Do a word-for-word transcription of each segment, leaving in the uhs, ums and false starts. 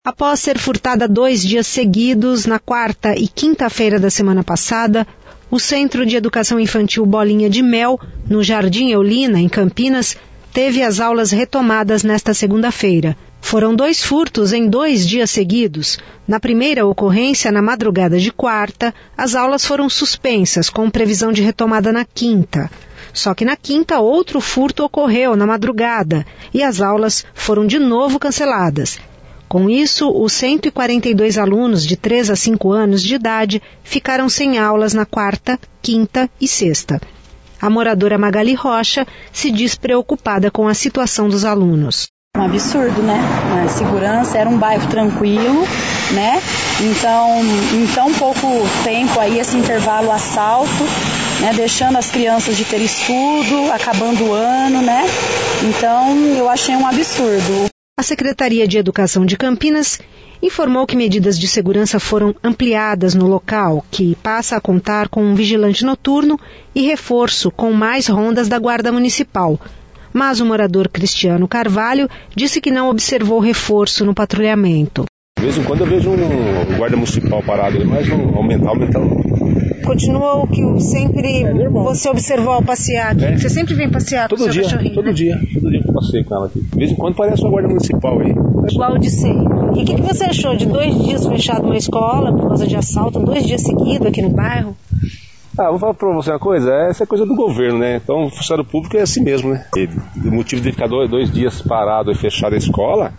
Após ser furtada dois dias seguidos, na quarta e quinta-feira da semana passada, o Centro de Educação Infantil Bolinha de Mel, no Jardim Eulina, em Campinas, teve as aulas retomadas nesta segunda-feira. Foram dois furtos em dois dias seguidos. Na primeira ocorrência, na madrugada de quarta, as aulas foram suspensas, com previsão de retomada na quinta. Só que na quinta, outro furto ocorreu na madrugada e as aulas foram de novo canceladas. Com isso, os cento e quarenta e dois alunos de três a cinco anos de idade ficaram sem aulas na quarta, quinta e sexta. A moradora Magali Rocha se diz preocupada com a situação dos alunos. Um absurdo, né? A segurança, era um bairro tranquilo, né? Então, em tão pouco tempo aí, esse intervalo assalto, né? Deixando as crianças de ter estudo, acabando o ano, né? Então, eu achei um absurdo. A Secretaria de Educação de Campinas informou que medidas de segurança foram ampliadas no local, que passa a contar com um vigilante noturno e reforço com mais rondas da Guarda Municipal. Mas o morador Cristiano Carvalho disse que não observou reforço no patrulhamento. De vez em quando eu vejo um guarda municipal parado ali, mas não aumentar, aumentar não. Continua o que sempre é você observou ao passear aqui? É. Você sempre vem passear todo com o seu dia, cachorrinho, todo né? dia, todo dia que eu passeio com ela aqui. De vez em quando parece uma guarda municipal aí. Igual de ser. E o que, que você achou de dois dias fechado uma escola por causa de assalto, dois dias seguidos aqui no bairro? Ah, vou falar pra você uma coisa, essa é coisa do governo, né? Então o funcionário público é assim mesmo, né? E o motivo de ficar dois, dois dias parado e fechado a escola,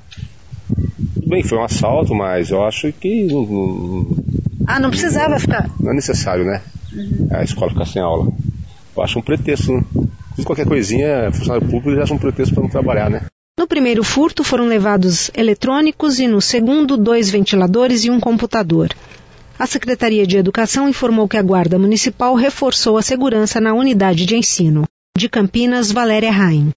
bem, foi um assalto, mas eu acho que... Não, não, ah, não precisava não, ficar? Não é necessário, né? Uhum. A escola ficar sem aula. Eu acho um pretexto, né? Qualquer coisinha, funcionário público já acha um pretexto para não trabalhar, né? No primeiro furto foram levados eletrônicos e no segundo dois ventiladores e um computador. A Secretaria de Educação informou que a Guarda Municipal reforçou a segurança na unidade de ensino. De Campinas, Valéria Raim.